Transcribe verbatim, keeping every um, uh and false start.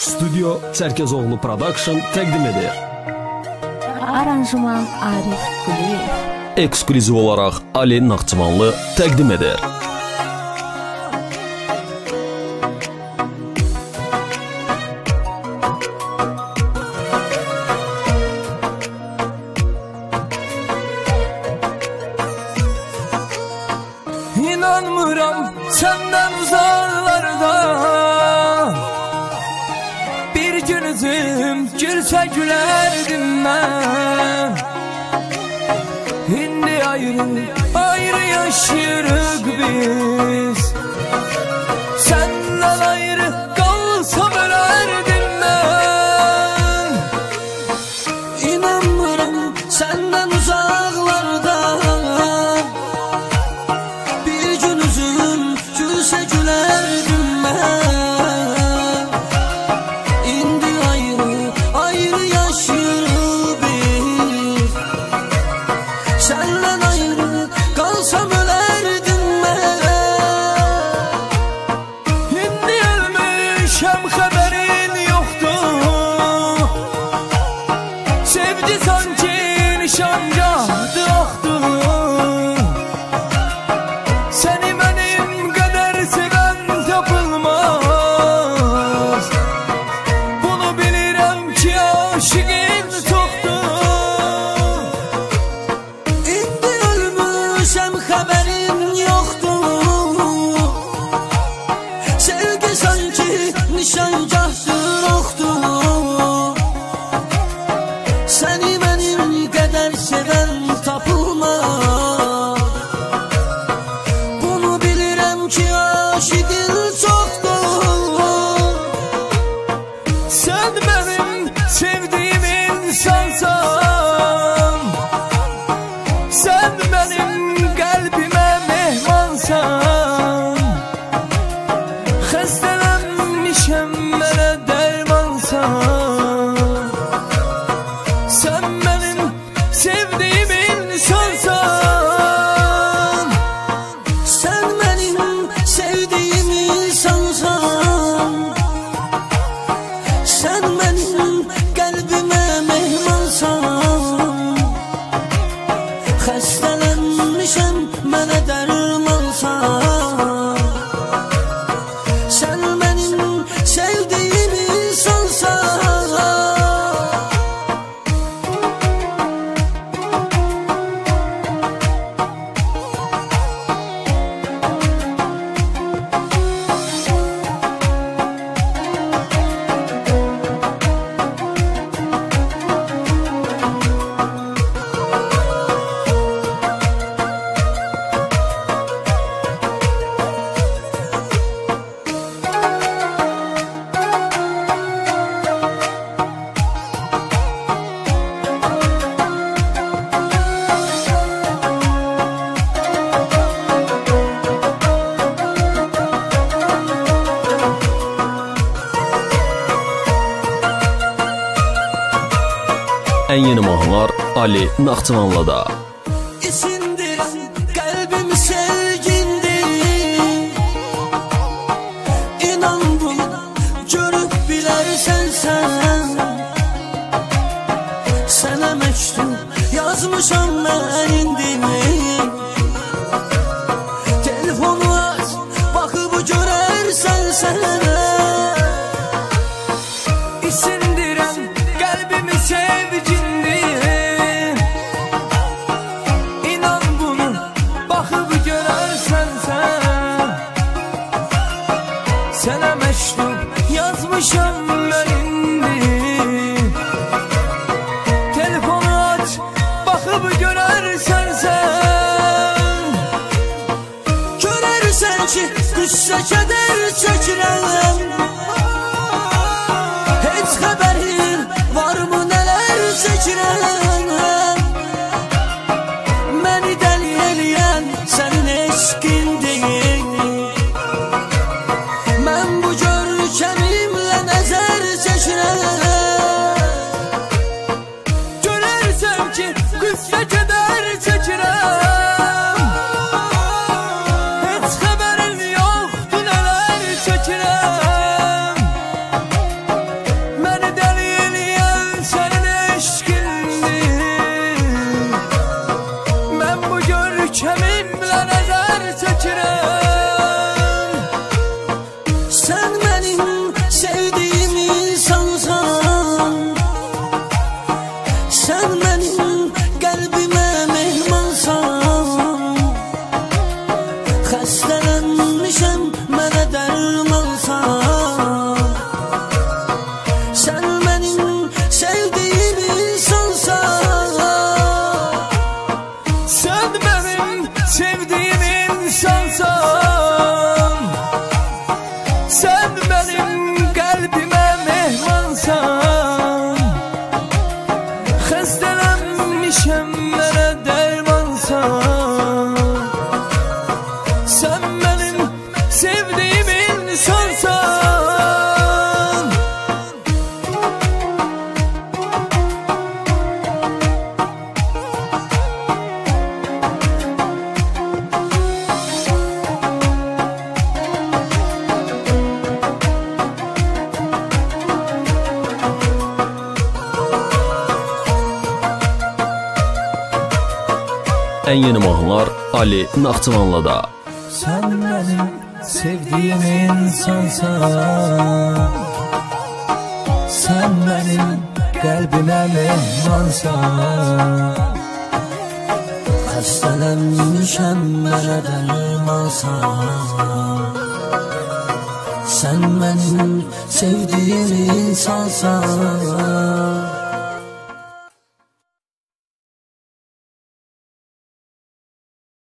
Studio Çerkezoğlu Production təqdim edir. Aranjman Arif Kuliyev. Eksklüziv olaraq Ali Naxçıvanlı təqdim edir. İnanmıram senden uzaklarda, bir gün üzüm gülse gülerdim ben. Şimdi ayrı ayrı yaşıyoruz biz, senden ayrı kalsam ölerdim ben. İnanmıram senden uzaklarda, gülerdim ben. İndi ayrı ayrı yaşıyoruz biz, senden ayrı kalsam ölerdim ben. Şimdi ölmüşem haberin yoktu, sevdi sanki nişangahtı oktu. Seni benim kadar seven tapılmaz, bunu bilirim ki aşıkın çoktu. İndi ölmüşem haberin yoktu, sevgi sanki nişangahtır oktu. Seni benim kadar seven tapılmaz, bunu bilirim ki aşıkın çoktur. Sen benim sevdiğim insansan, sen benim kalbime mehmansan, hastalanmışım bana dermansan. Sen benim sevdiğim insansan, sen benim sevdiğim insansan, sen benim kalbime mehmansan, hastalanmışım bana dermansan. Sen benim sevdiğim insansan. Ən yeni mahnılar Ali Naxçıvanlıda. İsindiren kalbim sevgindir, İnan bunu görüp bilersen sen. Sana mektup yazmışam ben indim, telefonu aç bakıp görersen sen. İsindiren kalbimi sevgindir, İnan bunu bakıp görersen sen. Sana mektup yazmışam ben indim, telefonu aç bakıp görersen sen. Görersen ki qüssə kədər çəkirəm, heç xəbərin varmı nələr çəkirəm. Məni dəli eləyən sənin eşqin deyil, mən bu görkəmimlə nəzər çəkirəm. Görərsən ki qüssə kədər çəkirəm, heç xəbərin yoxdur nələr çəkirəm. en yeni mahnılar Ali Naxçıvanlı'da. Sen benim sevdiğim insansan, sen benim kalbime mehmansan, xəstələnmişəm mənə dərmansan. Sen benim sevdiğim insansan,